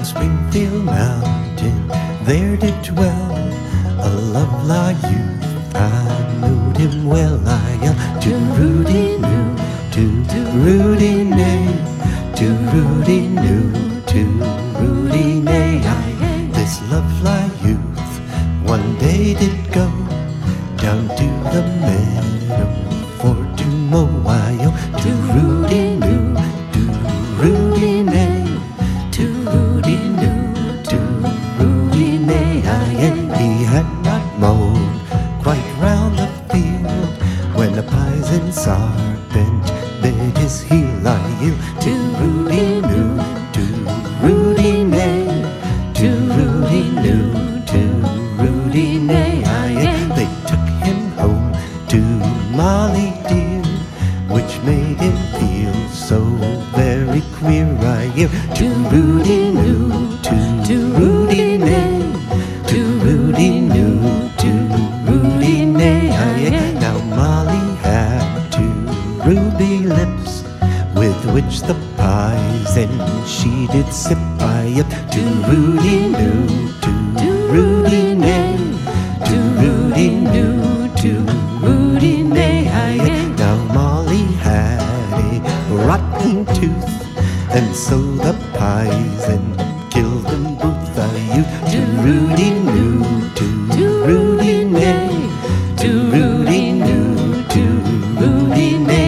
Springfield Mountain, there did dwell a Lovelock youth. I knowed him well. I yelled to Rudy New, to Rudy Nay, to Rudy New, to Rudy Nay. This Lovelock youth one day did go down to the meadow for to mow. I yelled to Rudy New, to Rudy Nay, to Rudy New, to Rudy Nay. He had not mowed quite round the field when a pison serpent bit his heel. I yelled to Rudy New, to Rudy Nay, to Rudy New, to Rudy Nay. They took him home to Molly dear, which made him feel so very queer. I yelled to Rudy New, to Rudy Nay, to Rudy New, to Rudy Nay. Now Molly had two ruby lips with which the pison she did sip. I yelled to Rudy New, to Rudy Nay, to Rudy New, to Rudy Nay. Now Molly had a rotten tooth, and so the pison killed them both. I yelled to Rudy New, to Rudy Nay, to Rudy New, to Rudy Nay.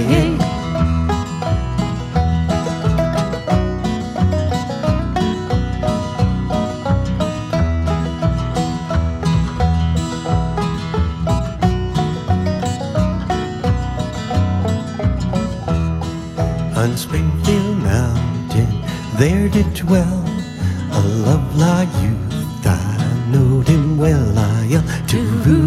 On Springfield Mountain, there did dwell a Lovelock youth. I knowed him well. I yelled to Rudy